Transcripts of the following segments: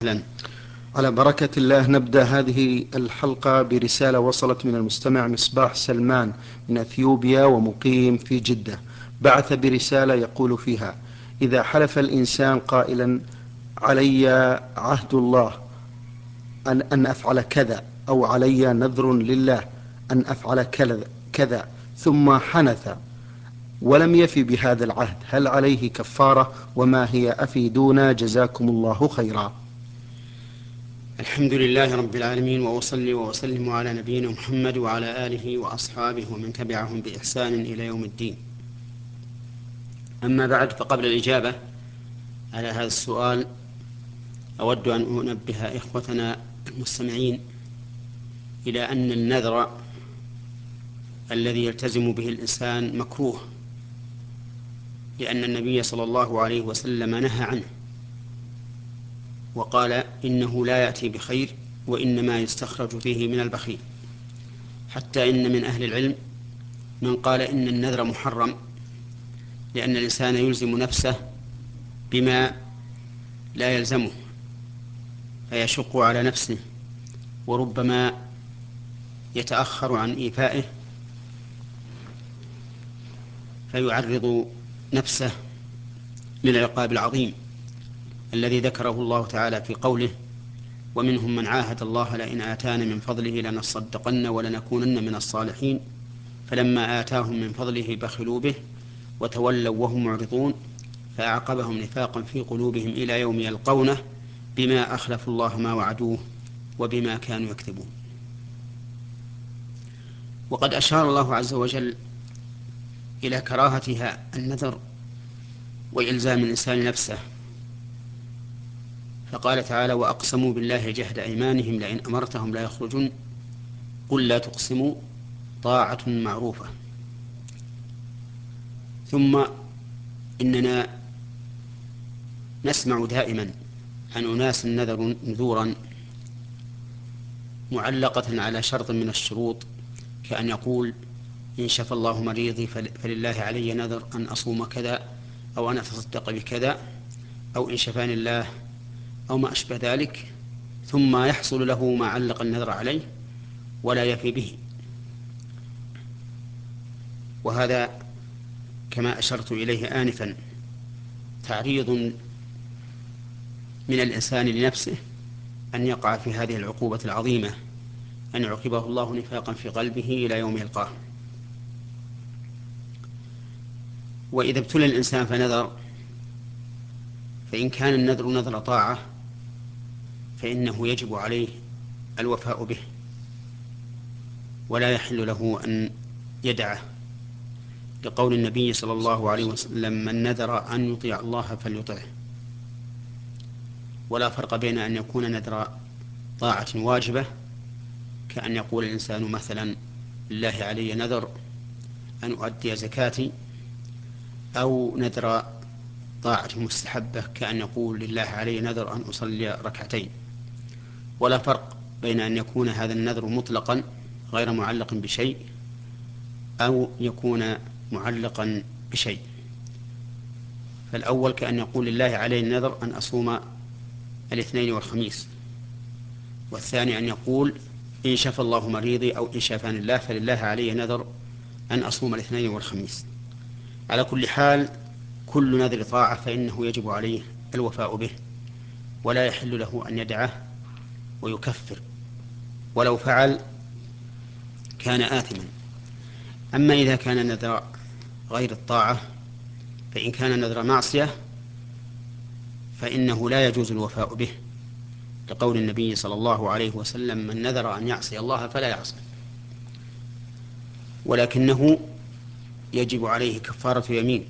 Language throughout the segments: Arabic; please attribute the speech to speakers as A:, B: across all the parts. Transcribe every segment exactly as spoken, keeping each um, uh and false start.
A: أهلا.
B: على بركة الله نبدأ هذه الحلقة برسالة وصلت من المستمع مصباح سلمان من أثيوبيا ومقيم في جدة. بعث برسالة يقول فيها: إذا حلف الإنسان قائلا علي عهد الله أن, أن أفعل كذا، أو علي نذر لله أن أفعل كذا كذا، ثم حنث ولم يفي بهذا العهد، هل عليه كفارة؟ وما هي؟ أفيدونا جزاكم الله خيرا.
A: الحمد لله رب العالمين، وأصلي وأسلم على نبينا محمد وعلى آله وأصحابه ومن تبعهم بإحسان إلى يوم الدين. أما بعد، فقبل الإجابة على هذا السؤال أود أن أنبه إخوتنا المستمعين إلى أن النذر الذي يلتزم به الإنسان مكروه، لأن النبي صلى الله عليه وسلم نهى عنه وقال إنه لا يأتي بخير، وإنما يستخرج فيه من البخيل. حتى إن من أهل العلم من قال إن النذر محرم، لأن الإنسان يلزم نفسه بما لا يلزمه فيشق على نفسه، وربما يتأخر عن إيفائه فيعرض نفسه للعقاب العظيم الذي ذكره الله تعالى في قوله: ومنهم من عاهد الله لئن آتانا من فضله لنصدقن ولنكونن من الصالحين فلما آتاهم من فضله بخلوا به وتولوا وهم معرضون فأعقبهم نفاقا في قلوبهم إلى يوم يلقونه بما أخلفوا الله ما وعدوه وبما كانوا يكذبون. وقد أشار الله عز وجل إلى كراهتها النذر وإلزام الإنسان نفسه، فقال تعالى: وأقسموا بالله جهد أيمانهم لئن أمرتهم لا يخرجون قل لا تقسموا طاعة معروفة. ثم إننا نسمع دائما عن أناس نذروا نذورا معلقة على شرط من الشروط، كأن يقول: إن شفى الله مريضي فلله علي نذر أن أصوم كذا، أو أن أتصدق بكذا، أو إن شفاني الله، أو ما أشبه ذلك، ثم يحصل له ما علق النذر عليه ولا يفي به. وهذا كما أشرت إليه آنفا تعريض من الإنسان لنفسه أن يقع في هذه العقوبة العظيمة، أن يعقبه الله نفاقا في قلبه إلى يوم يلقاه. وإذا ابتلى الإنسان فنذر، فإن كان النذر نذر طاعة فإنه يجب عليه الوفاء به، ولا يحل له أن يدعه، لقول النبي صلى الله عليه وسلم: من نذر أن يطيع الله فليطعه. ولا فرق بين أن يكون نذر طاعة واجبة، كأن يقول الإنسان مثلا: لله علي نذر أن أؤدي زكاتي، أو نذر طاعة مستحبة كأن يقول: لله علي نذر أن أصلي ركعتين. ولا فرق بين أن يكون هذا النذر مطلقا غير معلق بشيء، أو يكون معلقا بشيء. فالأول كأن يقول: لله علي النذر أن أصوم الاثنين والخميس، والثاني أن يقول: إن شفى الله مريضي أو إن شفاني الله فلله علي نذر أن أصوم الاثنين والخميس. على كل حال، كل نذر طاعة فإنه يجب عليه الوفاء به، ولا يحل له أن يدعه ويكفر، ولو فعل كان آثما. أما إذا كان نذر غير الطاعة، فإن كان نذر معصية فإنه لا يجوز الوفاء به، لقول النبي صلى الله عليه وسلم: من نذر أن يعصي الله فلا يعصي، ولكنه يجب عليه كفارة يمين،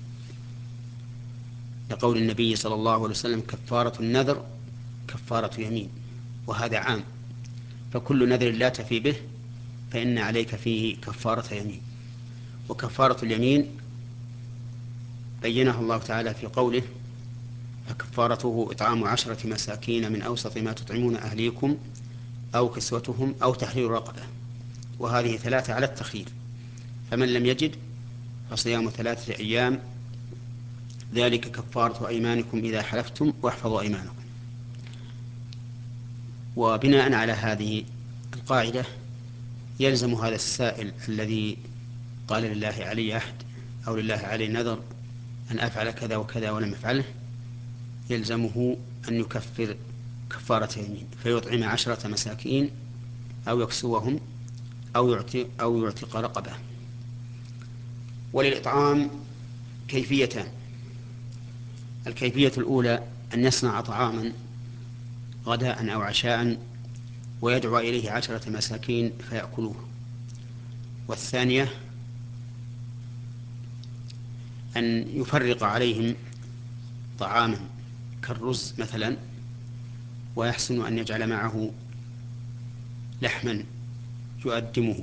A: لقول النبي صلى الله عليه وسلم: كفارة النذر كفارة يمين. وهذا عام، فكل نذر لا تفي به فإن عليك فيه كفارة يمين. وكفارة اليمين بينها الله تعالى في قوله: فكفارته إطعام عشرة مساكين من أوسط ما تطعمون أهليكم أو كسوتهم أو تحرير رقبة. وهذه ثلاثة على التخيير، فمن لم يجد فصيام ثلاثة أيام، ذلك كفارة أيمانكم إذا حلفتم واحفظوا أيمانكم. وبناء على هذه القاعدة يلزم هذا السائل الذي قال لله علي عهد أو لله علي نذر أن أفعل كذا وكذا ولم أفعله، يلزمه أن يكفر كفارة يمين، فيطعم عشرة مساكين أو يكسوهم أو يعتق أو يعتق رقبة. وللإطعام كيفيتان: الكيفية الأولى أن يصنع طعاما غداء أو عشاء ويدعو إليه عشرة مساكين فيأكلوه، والثانية أن يفرق عليهم طعاما كالرز مثلا، ويحسن أن يجعل معه لحما يؤدمه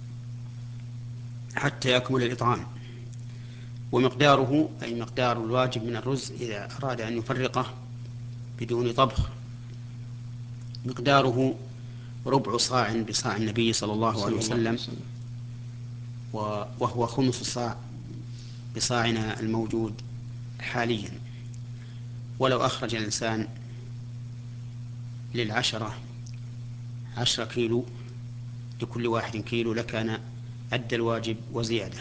A: حتى يكمل الإطعام، ومقداره أي مقدار الواجب من الرز إذا أراد أن يفرقه بدون طبخ مقداره ربع صاع بصاع النبي صلى الله عليه وسلم، وهو خمس صاع بصاعنا الموجود حاليا. ولو أخرج الإنسان للعشرة عشرة كيلو لكل واحد كيلو لكان أدى الواجب وزيادة،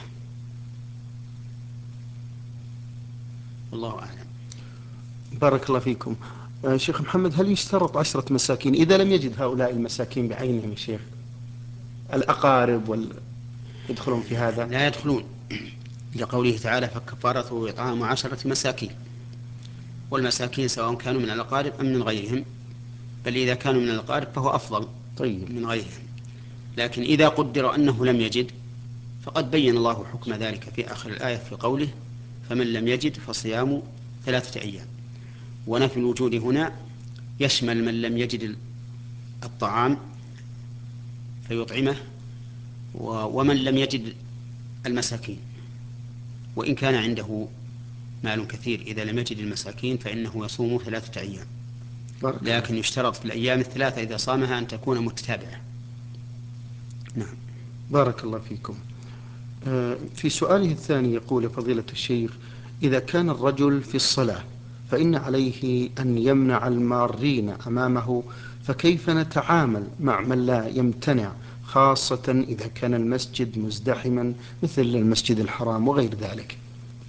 A: والله أعلم.
B: بارك الله فيكم. آه شيخ محمد، هل يشترط عشرة مساكين إذا لم يجد هؤلاء المساكين بعينهم يا شيخ؟ الأقارب وال... يدخلون في هذا؟
A: لا يدخلون، لقوله تعالى فكفارته إطعام عشرة مساكين، والمساكين سواء كانوا من الأقارب أم من غيرهم، بل إذا كانوا من الأقارب فهو أفضل
B: طيب.
A: من غيرهم. لكن إذا قدر أنه لم يجد فقد بين الله حكم ذلك في آخر الآية في قوله فمن لم يجد فصيام ثلاثة أيام. ونفي الوجود هنا يشمل من لم يجد الطعام فيطعمه، ومن لم يجد المساكين، وإن كان عنده مال كثير إذا لم يجد المساكين فإنه يصوم ثلاثة أيام، لكن يشترط في الأيام الثلاثة إذا صامها أن تكون متتابعة. نعم.
B: بارك الله فيكم. في سؤاله الثاني يقول فضيلة الشيخ: إذا كان الرجل في الصلاة فإن عليه أن يمنع المارين أمامه، فكيف نتعامل مع من لا يمتنع، خاصة إذا كان المسجد مزدحما مثل المسجد الحرام وغير ذلك؟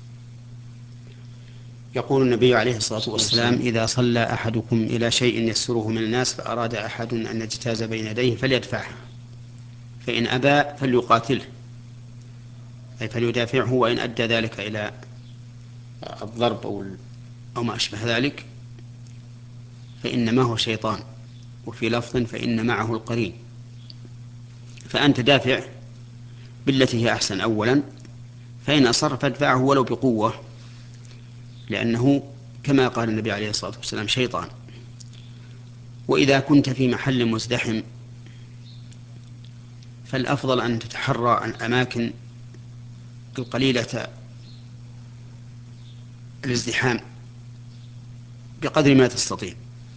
A: يقول النبي عليه الصلاة والسلام إذا صلى أحدكم إلى شيء يسره من الناس فأراد أحد أن يجتاز بين يديه فليدفعه، فإن أبى فليقاتله أي فليدافعه، وإن أدى ذلك إلى الضرب أو أو ما أشبه ذلك فإنما هو شيطان، وفي لفظ فإن معه القرين. فأنت دافع بالتي هي أحسن أولا، فإن أصر فادفعه ولو بقوة، لأنه كما قال النبي عليه الصلاة والسلام شيطان. وإذا كنت في محل مزدحم فالأفضل أن تتحرى الأماكن القليلة الازدحام بقدر ما تستطيع،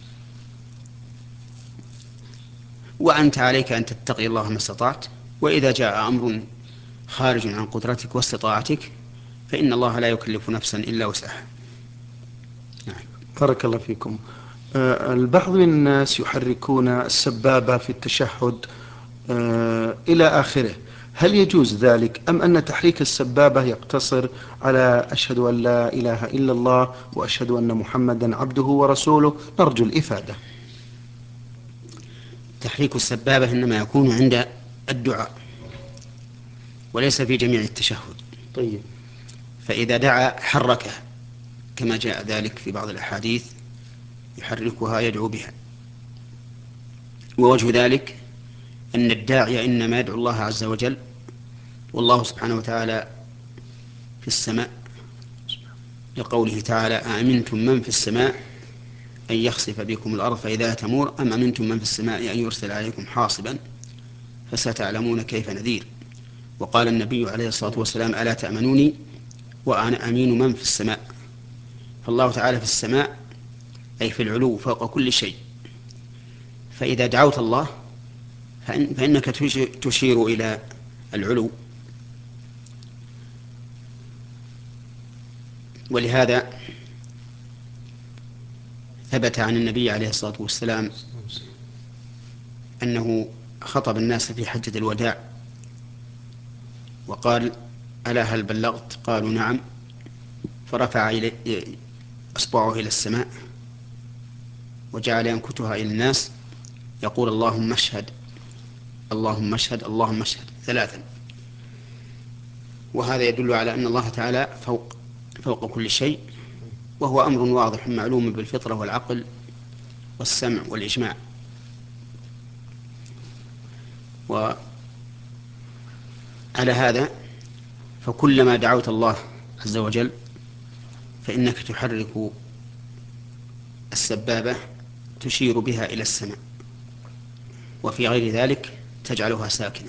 A: وأنت عليك أن تتقي الله ما استطعت، وإذا جاء أمر خارج عن قدرتك واستطاعتك فإن الله لا يكلف نفسا إلا وسعها. نعم.
B: بارك الله فيكم. آه البعض من الناس يحركون السبابة في التشهد آه إلى آخره، هل يجوز ذلك أم أن تحريك السبابة يقتصر على أشهد أن لا إله إلا الله وأشهد أن محمدا عبده ورسوله؟ نرجو الإفادة.
A: تحريك السبابة إنما يكون عند الدعاء وليس في جميع التشهد.
B: طيب.
A: فإذا دعا حركها كما جاء ذلك في بعض الأحاديث يحركها يدعو بها، ووجه ذلك أن الداعي إنما يدعو الله عز وجل، والله سبحانه وتعالى في السماء، لقوله تعالى أأمنتم من في السماء أن يخسف بكم الأرض فإذا تمور أم أمنتم من في السماء أن يرسل عليكم حاصبا فستعلمون كيف نذير. وقال النبي عليه الصلاة والسلام ألا تأمنوني وأنا أمين من في السماء. فالله تعالى في السماء أي في العلو فوق كل شيء، فإذا دعوت الله فإن فإنك تشير إلى العلو. ولهذا ثبت عن النبي عليه الصلاة والسلام أنه خطب الناس في حجة الوداع وقال: ألا هل بلغت؟ قالوا: نعم. فرفع إصبعه إلى السماء وجعل ينكتها إلى الناس يقول: اللهم اشهد، اللهم اشهد، اللهم اشهد، ثلاثا. وهذا يدل على أن الله تعالى فوق فوق كل شيء، وهو أمر واضح معلوم بالفطرة والعقل والسمع والإجماع. وعلى هذا فكلما دعوت الله عز وجل فإنك تحرك السبابة تشير بها إلى السماء، وفي غير ذلك تجعلها ساكنة.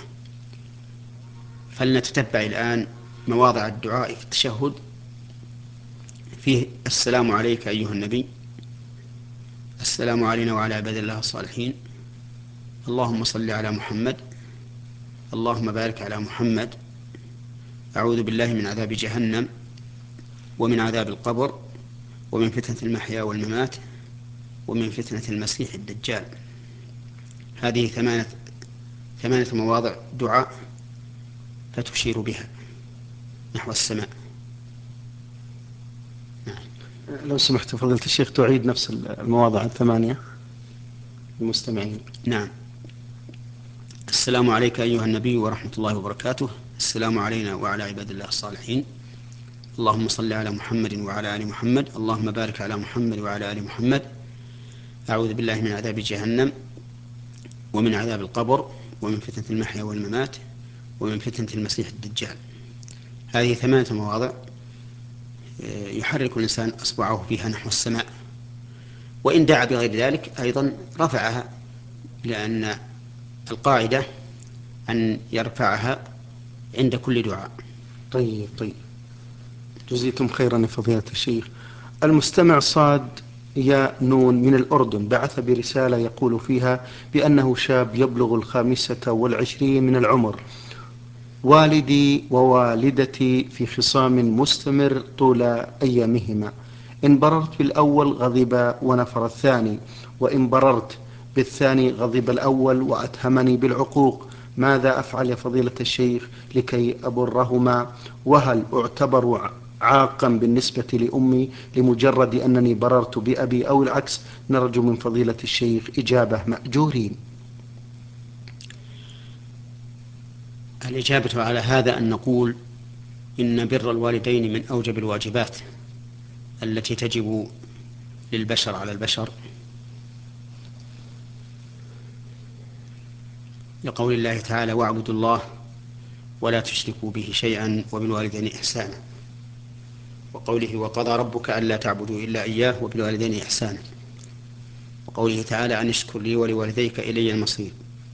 A: فلنتتبع الآن مواضع الدعاء في التشهد. فيه: السلام عليك أيها النبي، السلام علينا وعلى عباد الله الصالحين، اللهم صل على محمد، اللهم بارك على محمد، أعوذ بالله من عذاب جهنم ومن عذاب القبر ومن فتنة المحيا والممات ومن فتنة المسيح الدجال. هذه ثمانية ثمانية مواضع دعاء فتشير بها نحو السماء.
B: نعم. لو سمحت فضيلة الشيخ تعيد نفس المواضع الثمانية المستمعين.
A: نعم. السلام عليك أيها النبي ورحمة الله وبركاته، السلام علينا وعلى عباد الله الصالحين، اللهم صل على محمد وعلى آل محمد، اللهم بارك على محمد وعلى آل محمد، أعوذ بالله من عذاب جهنم ومن عذاب القبر ومن فتنة المحيا والممات ومن فتنة المسيح الدجال. هذه ثمانية مواضع يحرك الإنسان أصبعه فيها نحو السماء، وإن دعا بغير ذلك أيضا رفعها، لأن القاعدة أن يرفعها عند كل دعاء.
B: طيب طيب جزيتم خيرا يا فضيلة الشيخ. المستمع صاد يا نون من الأردن بعث برسالة يقول فيها بأنه شاب يبلغ الخامسة والعشرين من العمر، والدي ووالدتي في خصام مستمر طول أيامهما، إن بررت بالأول غضب ونفر الثاني، وإن بررت بالثاني غضب الأول وأتهمني بالعقوق، ماذا أفعل يا فضيلة الشيخ لكي أبرهما؟ وهل أعتبر عاقا بالنسبة لأمي لمجرد أنني بررت بأبي أو العكس؟ نرجو من فضيلة الشيخ إجابة مأجورين.
A: الإجابة على هذا أن نقول إن بر الوالدين من أوجب الواجبات التي تجب للبشر على البشر، لقول الله تعالى: واعبدوا الله ولا تشركوا به شيئا وبالوالدين إحسانا، وقوله: وقضى ربك ألا تعبدوا إلا إياه وبالوالدين إحسانا، وقوله تعالى: أن اشكر لي ولوالديك إلي المصير.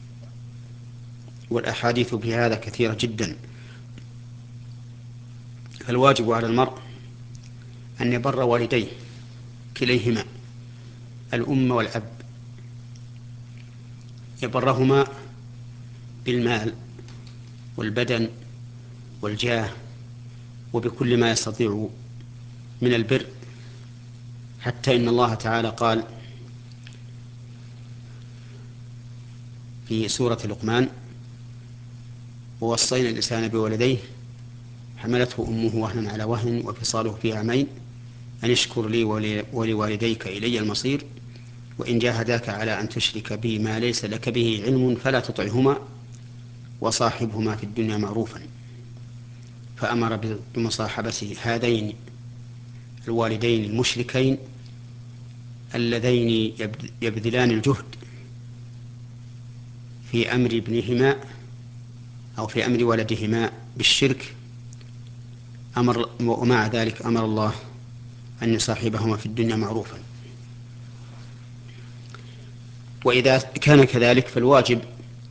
A: والأحاديث في هذا كثيرة جدا. فالواجب على المرء أن يبر والديه كليهما، الأم والأب، يبرهما بالمال والبدن والجاه وبكل ما يستطيع من البر، حتى إن الله تعالى قال في سورة لقمان: ووصينا الإنسان بولديه حملته أمه وهنا على وهن وفصاله في عامين أن اشكر لي ولوالديك إلي المصير، وإن جاهداك على أن تشرك بي ما ليس لك به علم فلا تطعهما وصاحبهما في الدنيا معروفا. فأمر بمصاحبة هذين الوالدين المشركين اللذين يبذلان الجهد في أمر ابنهما أو في أمر ولدهما بالشرك، أمر ومع ذلك أمر الله أن يصاحبهما في الدنيا معروفا. وإذا كان كذلك فالواجب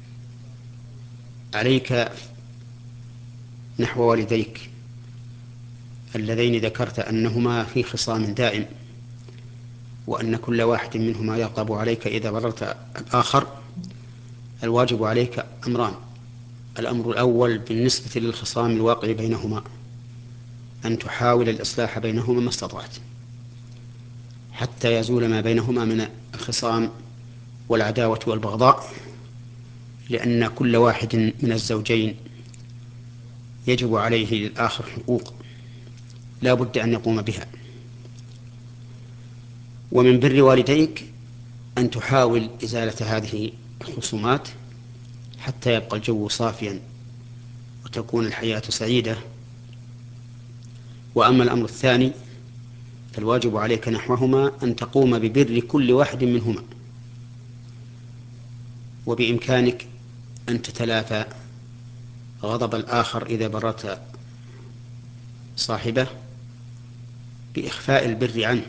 A: عليك نحو والديك اللذين ذكرت أنهما في خصام دائم، وأن كل واحد منهما يغضب عليك إذا بررت الآخر، الواجب عليك أمران: الأمر الأول بالنسبة للخصام الواقع بينهما أن تحاول الإصلاح بينهما ما استطعت حتى يزول ما بينهما من الخصام والعداوة والبغضاء، لأن كل واحد من الزوجين يجب عليه للآخر حقوق لا بد أن يقوم بها. ومن بر والديك أن تحاول إزالة هذه الخصومات حتى يبقى الجو صافيا وتكون الحياة سعيدة. وأما الأمر الثاني فالواجب عليك نحوهما أن تقوم ببر كل واحد منهما، وبإمكانك أن تتلافى غضب الآخر إذا بررت صاحبه بإخفاء البر عنه،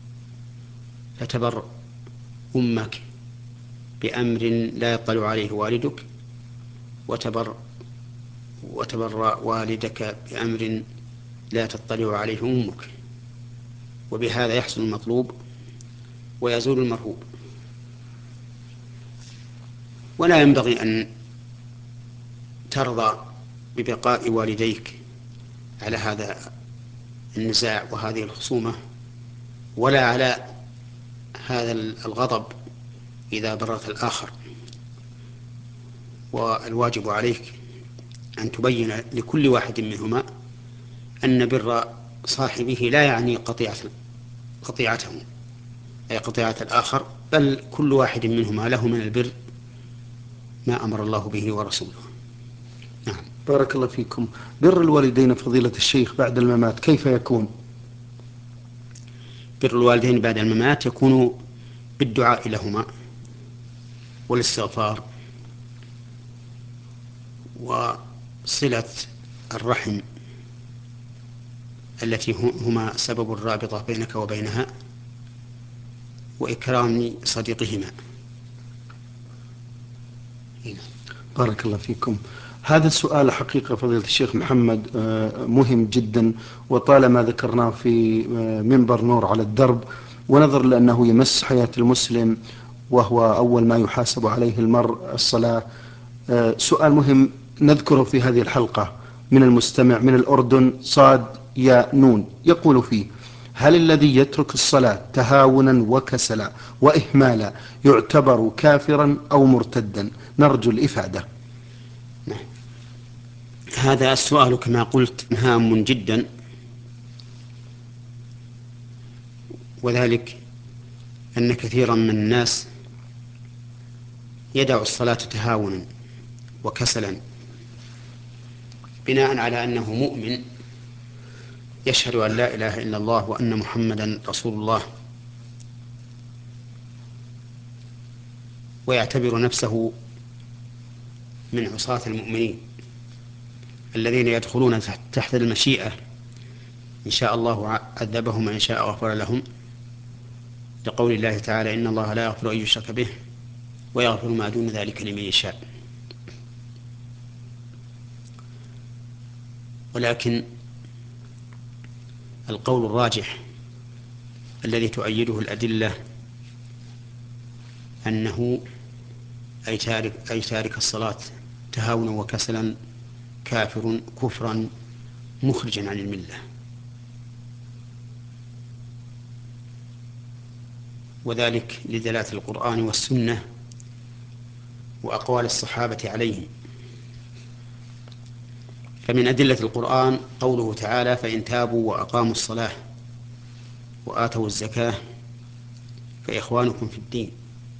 A: فتبر أمك بأمر لا يطلع عليه والدك، وتبر وتبر والدك بأمر لا تطلع عليه أمك، وبهذا يحصل المطلوب ويزول المرهوب. ولا ينبغي أن ترضى ببقاء والديك على هذا النزاع وهذه الخصومة، ولا على هذا الغضب إذا بررت الآخر. والواجب عليك أن تبين لكل واحد منهما أن بر صاحبه لا يعني قطيعة قطيعته أي قطيعة الآخر، بل كل واحد منهما له من البر ما أمر الله به ورسوله. نعم.
B: بارك الله فيكم. بر الوالدين فضيلة الشيخ بعد الممات كيف يكون؟
A: بر الوالدين بعد الممات يكون بالدعاء لهما والاستغفار وصلة الرحم التي هما سبب الرابطة بينك وبينها، وإكرام صديقهما.
B: بارك الله فيكم. هذا السؤال حقيقة فضيلة الشيخ محمد مهم جدا، وطالما ذكرناه في منبر نور على الدرب، ونظر لأنه يمس حياة المسلم وهو أول ما يحاسب عليه المرء الصلاة. سؤال مهم نذكره في هذه الحلقة من المستمع من الأردن صاد يا نون، يقول فيه: هل الذي يترك الصلاة تهاونا وكسلا وإهمالا يعتبر كافرا أو مرتدا؟ نرجو الإفادة.
A: هذا السؤال كما قلت هام جدا، وذلك أن كثيرا من الناس يدع الصلاة تهاونا وكسلا بناء على أنه مؤمن يشهد أن لا إله إلا الله وأن محمدا رسول الله، ويعتبر نفسه من عصاة المؤمنين الذين يدخلون تحت المشيئة، إن شاء الله عذبهم وإن شاء غفر لهم، لقول الله تعالى: إن الله لا يغفر أن يشرك به ويغفر ما دون ذلك لمن يشاء. ولكن القول الراجح الذي تؤيده الأدلة أنه أي تارك, أي تارك الصلاة تهاونا وكسلا كافر كفرا مخرجا عن الملة، وذلك لدلالة القرآن والسنة وأقوال الصحابة عليه. فمن أدلة القرآن قوله تعالى: فإن تابوا وأقاموا الصلاة وآتوا الزكاة فإخوانكم في الدين.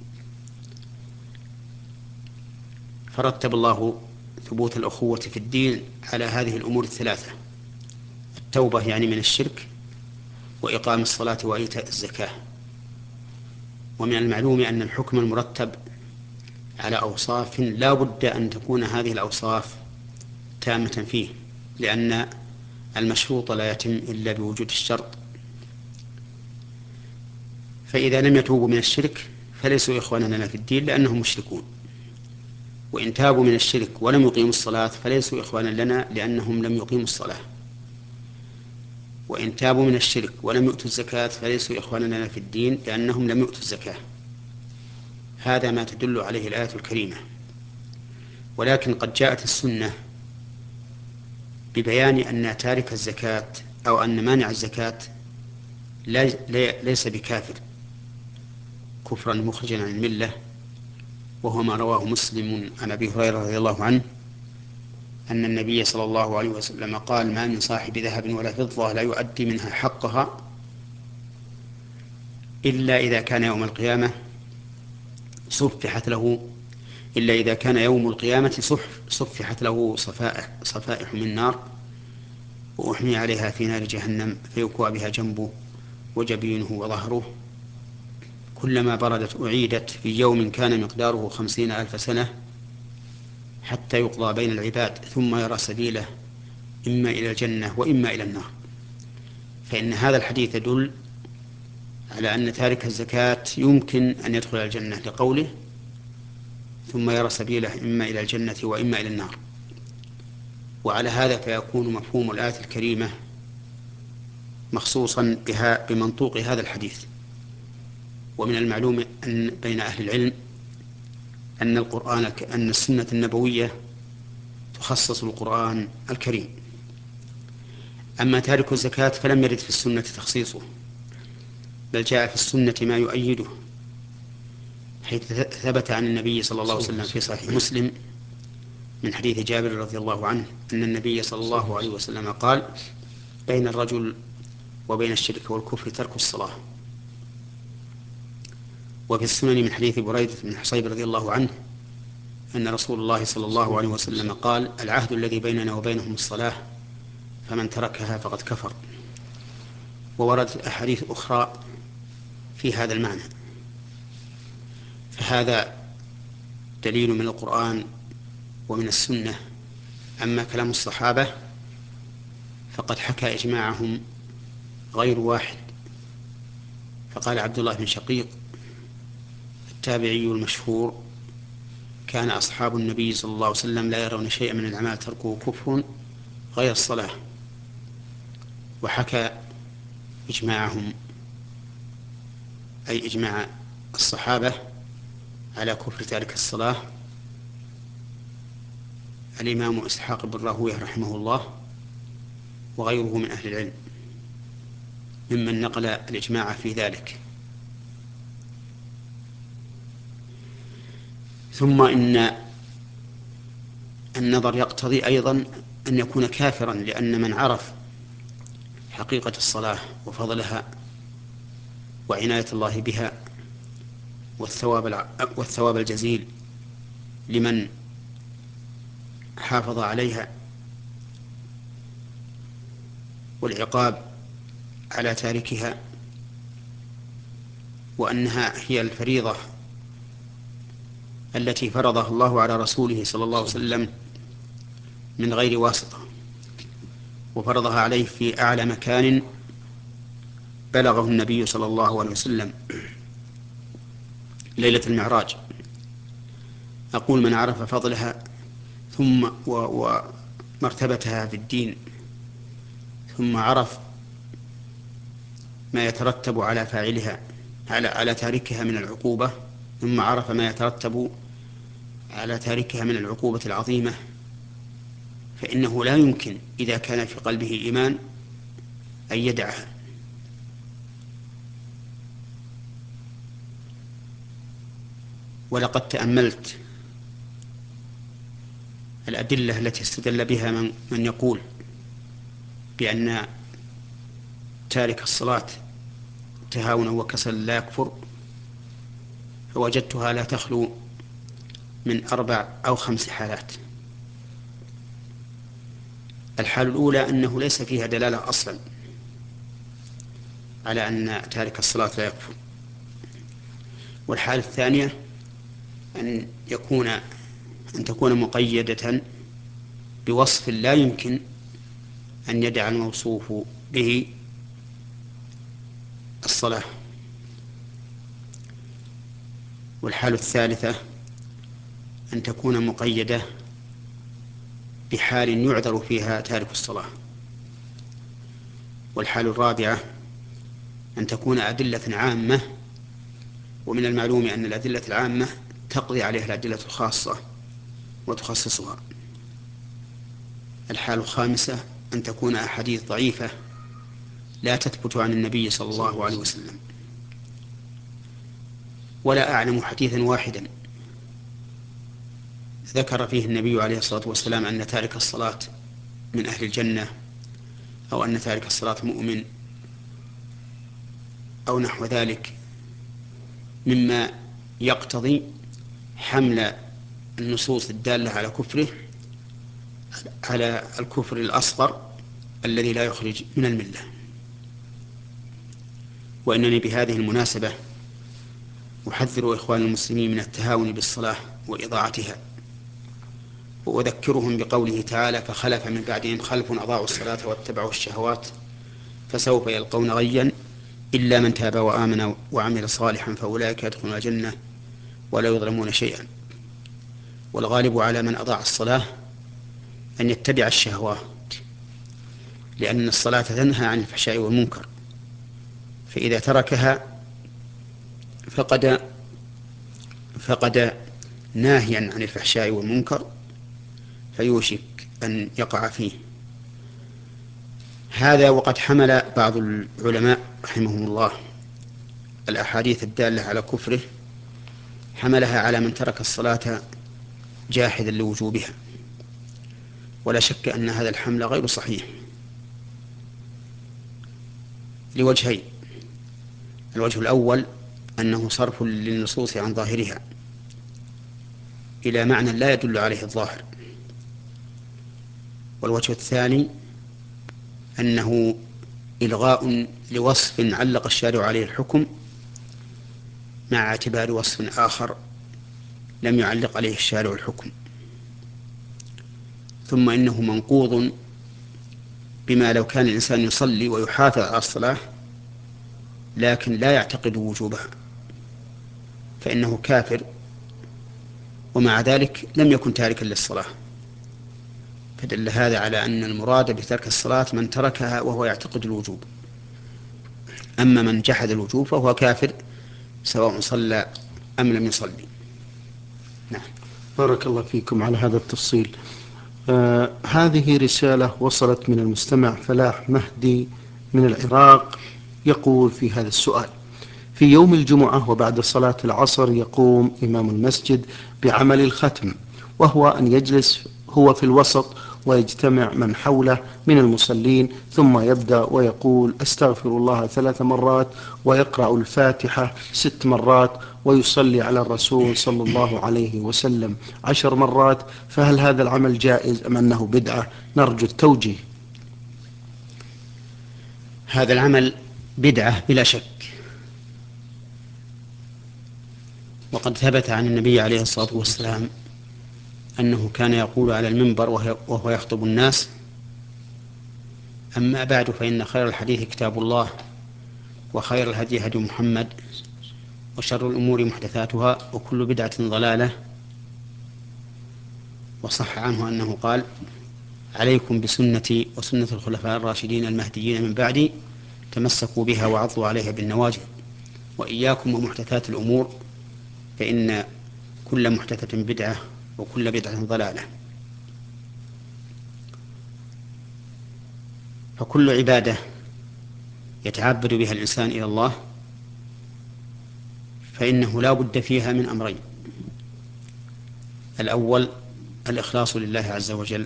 A: فرتب الله ثبوت الأخوة في الدين على هذه الأمور الثلاثة: التوبة يعني من الشرك، وإقام الصلاة وإيتاء الزكاة. ومن المعلوم أن الحكم المرتب على أوصاف لا بد أن تكون هذه الأوصاف تامة فيه، لأن المشروط لا يتم إلا بوجود الشرط. فإذا لم يتوبوا من الشرك فليسوا إخوانا لنا في الدين لأنهم مشركون، وإن تابوا من الشرك ولم يقيموا الصلاة فليسوا إخوانا لنا لأنهم لم يقيموا الصلاة، وإن تابوا من الشرك ولم يؤتوا الزكاة فليسوا إخوانا لنا في الدين لأنهم لم يؤتوا الزكاة. هذا ما تدل عليه الآية الكريمة. ولكن قد جاءت السنة ببيان أن تارك الزكاة أو أن مانع الزكاة ليس بكافر كفرا مخرجا عن الملة، وهو ما رواه مسلم عن أبي هريرة رضي الله عنه أن النبي صلى الله عليه وسلم قال: ما من صاحب ذهب ولا فضة لا يؤدي منها حقها إلا إذا كان يوم القيامة صفحت له إلا إذا كان يوم القيامة صفحت له صفائح, صفائح من نار وأحمي عليها في نار جهنم فيكوى بها جنبه وجبينه وظهره، كلما بردت أعيدت في يوم كان مقداره خمسين ألف سنة حتى يقضى بين العباد ثم يرى سبيله إما إلى الجنة وإما إلى النار. فإن هذا الحديث يدل على أن تارك الزكاة يمكن أن يدخل الجنة لقوله ثم يرى سبيله إما إلى الجنة وإما إلى النار. وعلى هذا فيكون مفهوم الآية الكريمة مخصوصا بها بمنطوق هذا الحديث. ومن المعلوم أن بين أهل العلم أن القرآن أن السنة النبوية تخصص القرآن الكريم. أما تارك الزكاة فلم يرد في السنة تخصيصه، بل جاء في السنة ما يؤيده، حيث ثبت عن النبي صلى الله عليه وسلم في صحيح مسلم من حديث جابر رضي الله عنه أن النبي صلى الله عليه وسلم قال: بين الرجل وبين الشرك والكفر ترك الصلاة. وفي السنن من حديث بريدة بن حصيب رضي الله عنه أن رسول الله صلى الله عليه وسلم قال: العهد الذي بيننا وبينهم الصلاة فمن تركها فقد كفر. ووردت أحاديث أخرى في هذا المعنى. فهذا دليل من القرآن ومن السنة. أما كلام الصحابة فقد حكى إجماعهم غير واحد. فقال عبد الله بن شقيق التابعي المشهور: كان أصحاب النبي صلى الله عليه وسلم لا يرون شيئا من الأعمال تركه كفر غير الصلاة. وحكى إجماعهم أي إجماع الصحابة على كفر تارك الصلاة الإمام إسحاق بن راهويه رحمه الله وغيره من أهل العلم ممن نقل الإجماع في ذلك. ثم إن النظر يقتضي أيضا أن يكون كافرا، لأن من عرف حقيقة الصلاة وفضلها وعناية الله بها والثواب والثواب الجزيل لمن حافظ عليها والعقاب على تاركها، وأنها هي الفريضة التي فرضها الله على رسوله صلى الله عليه وسلم من غير واسطة، وفرضها عليه في أعلى مكان بلغه النبي صلى الله عليه وسلم ليلة المعراج. أقول من عرف فضلها ثم ومرتبتها في الدين، ثم عرف ما يترتب على فاعلها على على تاركها من العقوبة، ثم عرف ما يترتب على تاركها من العقوبة العظيمة، فإنه لا يمكن إذا كان في قلبه إيمان أن يدعها. ولقد تأملت الأدلة التي استدل بها من, من يقول بأن تارك الصلاة تهاونا وكسلا لا يكفر، فوجدتها لا تخلو من أربع أو خمس حالات. الحال الأولى أنه ليس فيها دلالة أصلا على أن تارك الصلاة لا يكفر. والحالة الثانية أن يكون أن تكون مقيدة بوصف لا يمكن أن يدع الموصوف به الصلاة. والحالة الثالثة أن تكون مقيدة بحال يعذر فيها تارك الصلاة. والحالة الرابعة أن تكون أدلة عامة، ومن المعلوم أن الأدلة العامة تقضي عليها الأدلة الخاصة وتخصصها. الحالة الخامسة أن تكون أحاديث ضعيفة لا تثبت عن النبي صلى الله عليه وسلم. ولا أعلم حديثا واحدا ذكر فيه النبي عليه الصلاة والسلام أن تارك الصلاة من أهل الجنة، أو أن تارك الصلاة مؤمن، أو نحو ذلك، مما يقتضي حمل النصوص الدالة على كفره على الكفر الأصغر الذي لا يخرج من الملة. وإنني بهذه المناسبة أحذر إخوان المسلمين من التهاون بالصلاة وإضاعتها، وأذكرهم بقوله تعالى: فخلف من بعدهم خلف أضاعوا الصلاة واتبعوا الشهوات فسوف يلقون غيا إلا من تاب وآمن وعمل صالحا فأولئك يدخلون الجنة ولا يظلمون شيئا. والغالب على من أضاع الصلاة أن يتبع الشهوات، لأن الصلاة تنهى عن الفحشاء والمنكر، فإذا تركها فقد فقد ناهيا عن الفحشاء والمنكر فيوشك أن يقع فيه. هذا وقد حمل بعض العلماء رحمهم الله الأحاديث الدالة على كفره، حملها على من ترك الصلاة جاحدا لوجوبها، ولا شك أن هذا الحمل غير صحيح لوجهين: الوجه الأول أنه صرف للنصوص عن ظاهرها إلى معنى لا يدل عليه الظاهر، والوجه الثاني أنه إلغاء لوصف علق الشارع عليه الحكم مع اعتبار وصف آخر لم يعلق عليه الشارع الحكم. ثم إنه منقوض بما لو كان الإنسان يصلي ويحافظ على الصلاة لكن لا يعتقد وجوبها فإنه كافر، ومع ذلك لم يكن تاركا للصلاة. فدل هذا على أن المراد بترك الصلاة من تركها وهو يعتقد الوجوب، أما من جحد الوجوب فهو كافر سواء صلى أم لم يصلي. نعم.
B: بارك الله فيكم على هذا التفصيل. آه هذه رسالة وصلت من المستمع فلاح مهدي من العراق، يقول في هذا السؤال: في يوم الجمعة وبعد صلاة العصر يقوم إمام المسجد بعمل الختم، وهو أن يجلس هو في الوسط ويجتمع من حوله من المصلين، ثم يبدأ ويقول: أستغفر الله ثلاث مرات، ويقرأ الفاتحة ست مرات، ويصلي على الرسول صلى الله عليه وسلم عشر مرات. فهل هذا العمل جائز أم أنه بدعة؟ نرجو التوجيه.
A: هذا العمل بدعة بلا شك، وقد ثبت عن النبي عليه الصلاة والسلام أنه كان يقول على المنبر وهو يخطب الناس: أما بعد فإن خير الحديث كتاب الله، وخير الهدي هدي محمد، وشر الأمور محدثاتها، وكل بدعة ضلالة. وصح عنه أنه قال: عليكم بسنتي وسنة الخلفاء الراشدين المهديين من بعدي، تمسكوا بها وعضوا عليها بالنواجذ، وإياكم ومحدثات الأمور، فإن كل محدثة بدعة وكل بدعة ضلالة. فكل عبادة يتعبد بها الإنسان إلى الله فإنه لا بد فيها من أمرين: الأول الإخلاص لله عز وجل،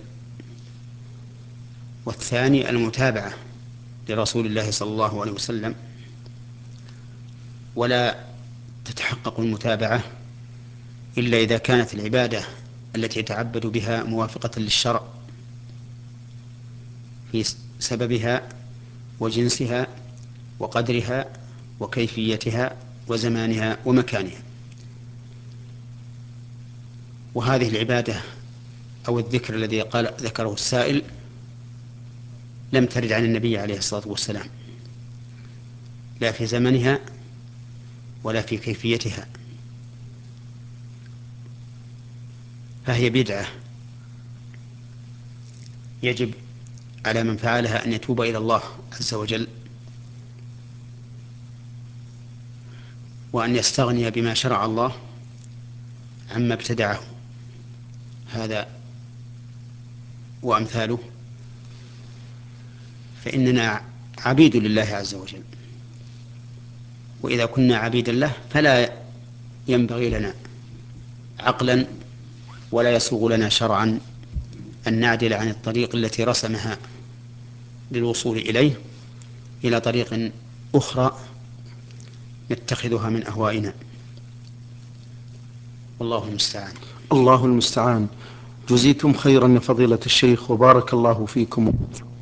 A: والثاني المتابعة لرسول الله صلى الله عليه وسلم. ولا تتحقق المتابعة إلا إذا كانت العبادة التي يتعبد بها موافقة للشرع في سببها وجنسها وقدرها وكيفيتها وزمانها ومكانها. وهذه العبادة أو الذكر الذي قال ذكره السائل لم ترد عن النبي عليه الصلاة والسلام، لا في زمنها ولا في كيفيتها، فهي بدعة يجب على من فعلها أن يتوب إلى الله عز وجل، وأن يستغني بما شرع الله عما ابتدعه. هذا وأمثاله، فإننا عبيد لله عز وجل، وإذا كنا عبيدا له فلا ينبغي لنا عقلا ولا يسوغ لنا شرعا أن نعدل عن الطريق التي رسمها للوصول إليه إلى طريق أخرى نتخذها من أهوائنا، والله المستعان.
B: الله المستعان. جزيتم خيرا يا فضيلة الشيخ وبارك الله فيكم.